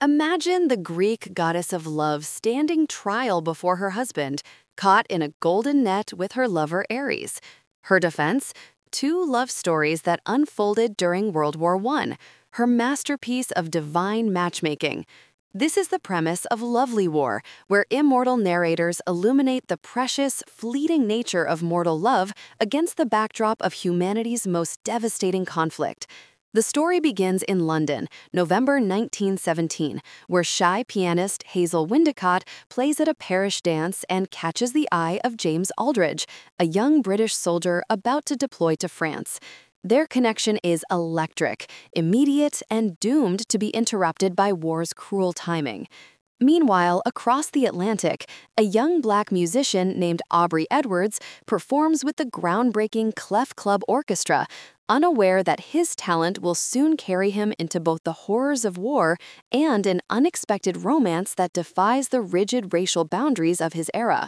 Imagine the Greek goddess of love standing trial before her husband, caught in a golden net with her lover Ares. Her defense? Two love stories that unfolded during World War I, her masterpiece of divine matchmaking. This is the premise of Lovely War, where immortal narrators illuminate the precious, fleeting nature of mortal love against the backdrop of humanity's most devastating conflict. The story begins in London, November 1917, where shy pianist Hazel Windicott plays at a parish dance and catches the eye of James Aldridge, a young British soldier about to deploy to France. Their connection is electric, immediate, and doomed to be interrupted by war's cruel timing. Meanwhile, across the Atlantic, a young black musician named Aubrey Edwards performs with the groundbreaking Clef Club Orchestra, unaware that his talent will soon carry him into both the horrors of war and an unexpected romance that defies the rigid racial boundaries of his era.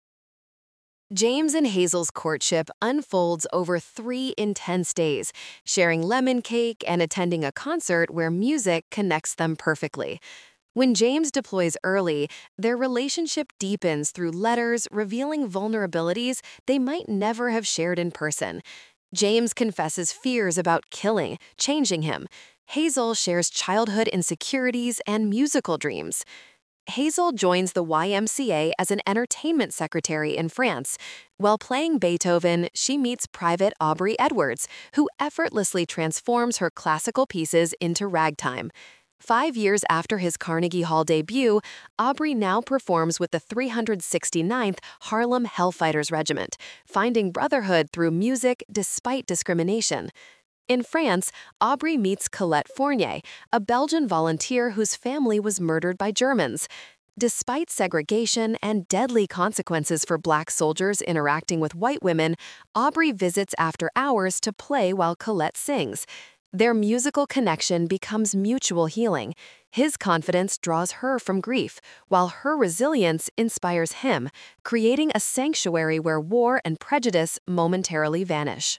James and Hazel's courtship unfolds over 3 intense days, sharing lemon cake and attending a concert where music connects them perfectly. When James deploys early, their relationship deepens through letters revealing vulnerabilities they might never have shared in person. James confesses fears about killing, changing him. Hazel shares childhood insecurities and musical dreams. Hazel joins the YMCA as an entertainment secretary in France. While playing Beethoven, she meets Private Aubrey Edwards, who effortlessly transforms her classical pieces into ragtime. 5 years after his Carnegie Hall debut, Aubrey now performs with the 369th Harlem Hellfighters Regiment, finding brotherhood through music despite discrimination. In France, Aubrey meets Colette Fournier, a Belgian volunteer whose family was murdered by Germans. Despite segregation and deadly consequences for black soldiers interacting with white women, Aubrey visits after hours to play while Colette sings. Their musical connection becomes mutual healing. His confidence draws her from grief, while her resilience inspires him, creating a sanctuary where war and prejudice momentarily vanish.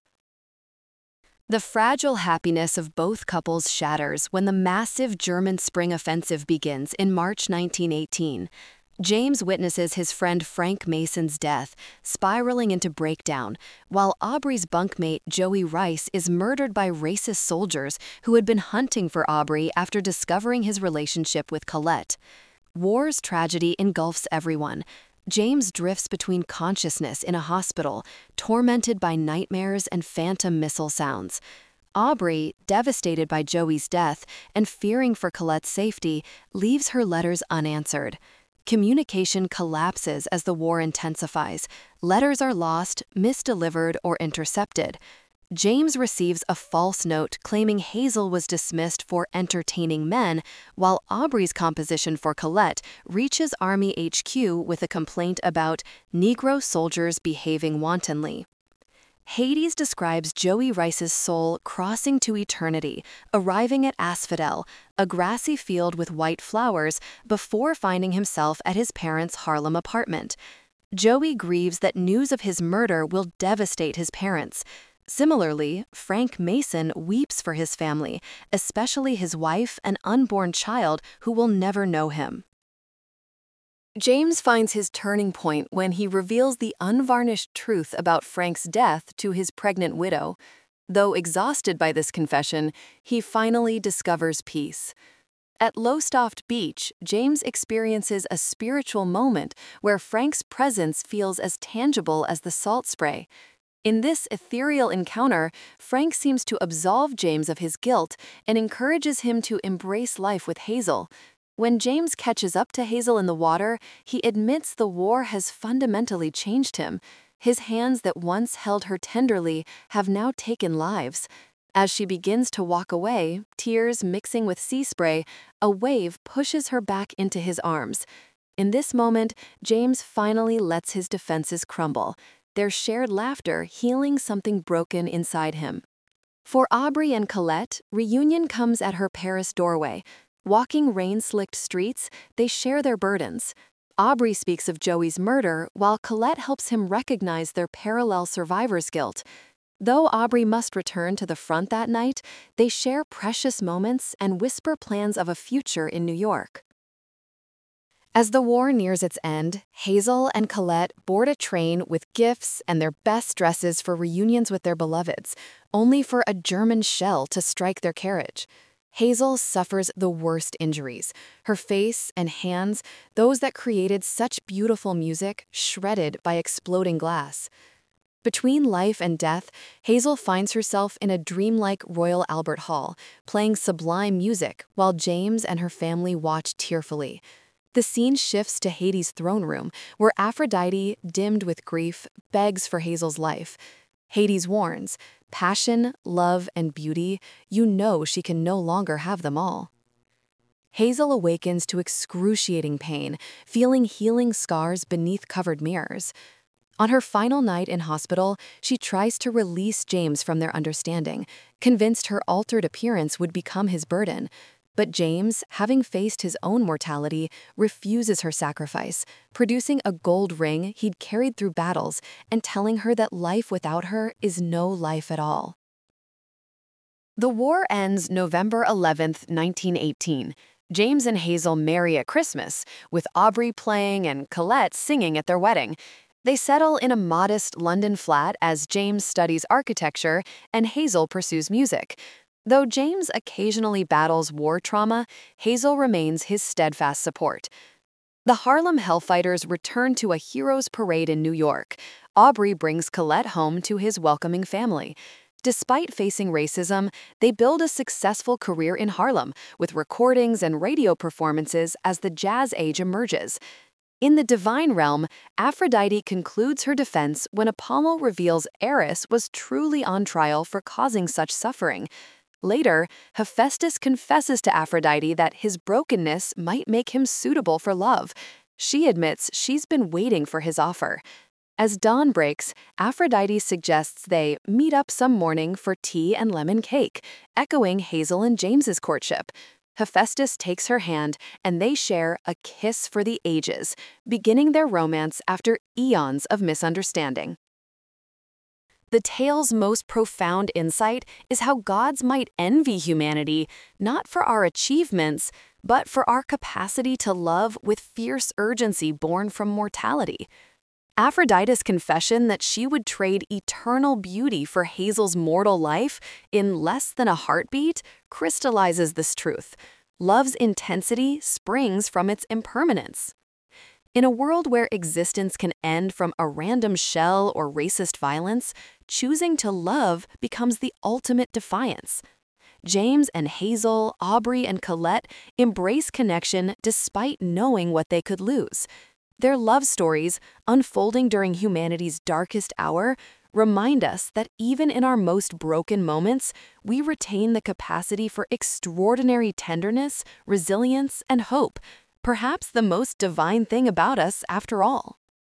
The fragile happiness of both couples shatters when the massive German Spring Offensive begins in March 1918. James witnesses his friend Frank Mason's death, spiraling into breakdown, while Aubrey's bunkmate Joey Rice is murdered by racist soldiers who had been hunting for Aubrey after discovering his relationship with Colette. War's tragedy engulfs everyone. James drifts between consciousness in a hospital, tormented by nightmares and phantom missile sounds. Aubrey, devastated by Joey's death and fearing for Colette's safety, leaves her letters unanswered. Communication collapses as the war intensifies. Letters are lost, misdelivered, or intercepted. James receives a false note claiming Hazel was dismissed for entertaining men, while Aubrey's composition for Colette reaches Army HQ with a complaint about Negro soldiers behaving wantonly. Hades describes Joey Rice's soul crossing to eternity, arriving at Asphodel, a grassy field with white flowers, before finding himself at his parents' Harlem apartment. Joey grieves that news of his murder will devastate his parents. Similarly, Frank Mason weeps for his family, especially his wife and unborn child who will never know him. James finds his turning point when he reveals the unvarnished truth about Frank's death to his pregnant widow. Though exhausted by this confession, he finally discovers peace. At Lowestoft Beach, James experiences a spiritual moment where Frank's presence feels as tangible as the salt spray. In this ethereal encounter, Frank seems to absolve James of his guilt and encourages him to embrace life with Hazel. When James catches up to Hazel in the water, he admits the war has fundamentally changed him. His hands that once held her tenderly have now taken lives. As she begins to walk away, tears mixing with sea spray, a wave pushes her back into his arms. In this moment, James finally lets his defenses crumble, their shared laughter healing something broken inside him. For Aubrey and Colette, reunion comes at her Paris doorway. Walking rain-slicked streets, they share their burdens. Aubrey speaks of Joey's murder, while Colette helps him recognize their parallel survivor's guilt. Though Aubrey must return to the front that night, they share precious moments and whisper plans of a future in New York. As the war nears its end, Hazel and Colette board a train with gifts and their best dresses for reunions with their beloveds, only for a German shell to strike their carriage. Hazel suffers the worst injuries. Her face and hands, those that created such beautiful music, shredded by exploding glass. Between life and death, Hazel finds herself in a dreamlike Royal Albert Hall, playing sublime music while James and her family watch tearfully. The scene shifts to Hades' throne room, where Aphrodite, dimmed with grief, begs for Hazel's life. Hades warns, passion, love, and beauty, you know she can no longer have them all. Hazel awakens to excruciating pain, feeling healing scars beneath covered mirrors. On her final night in hospital, she tries to release James from their understanding, convinced her altered appearance would become his burden. But James, having faced his own mortality, refuses her sacrifice, producing a gold ring he'd carried through battles and telling her that life without her is no life at all. The war ends November 11th, 1918. James and Hazel marry at Christmas, with Aubrey playing and Colette singing at their wedding. They settle in a modest London flat as James studies architecture and Hazel pursues music. Though James occasionally battles war trauma, Hazel remains his steadfast support. The Harlem Hellfighters return to a hero's parade in New York. Aubrey brings Colette home to his welcoming family. Despite facing racism, they build a successful career in Harlem, with recordings and radio performances as the jazz age emerges. In the divine realm, Aphrodite concludes her defense when Apollo reveals Eris was truly on trial for causing such suffering. Later, Hephaestus confesses to Aphrodite that his brokenness might make him suitable for love. She admits she's been waiting for his offer. As dawn breaks, Aphrodite suggests they meet up some morning for tea and lemon cake, echoing Hazel and James's courtship. Hephaestus takes her hand, and they share a kiss for the ages, beginning their romance after eons of misunderstanding. The tale's most profound insight is how gods might envy humanity, not for our achievements, but for our capacity to love with fierce urgency born from mortality. Aphrodite's confession that she would trade eternal beauty for Hazel's mortal life in less than a heartbeat crystallizes this truth. Love's intensity springs from its impermanence. In a world where existence can end from a random shell or racist violence, choosing to love becomes the ultimate defiance. James and Hazel, Aubrey and Colette embrace connection despite knowing what they could lose. Their love stories, unfolding during humanity's darkest hour, remind us that even in our most broken moments, we retain the capacity for extraordinary tenderness, resilience, and hope, perhaps the most divine thing about us after all.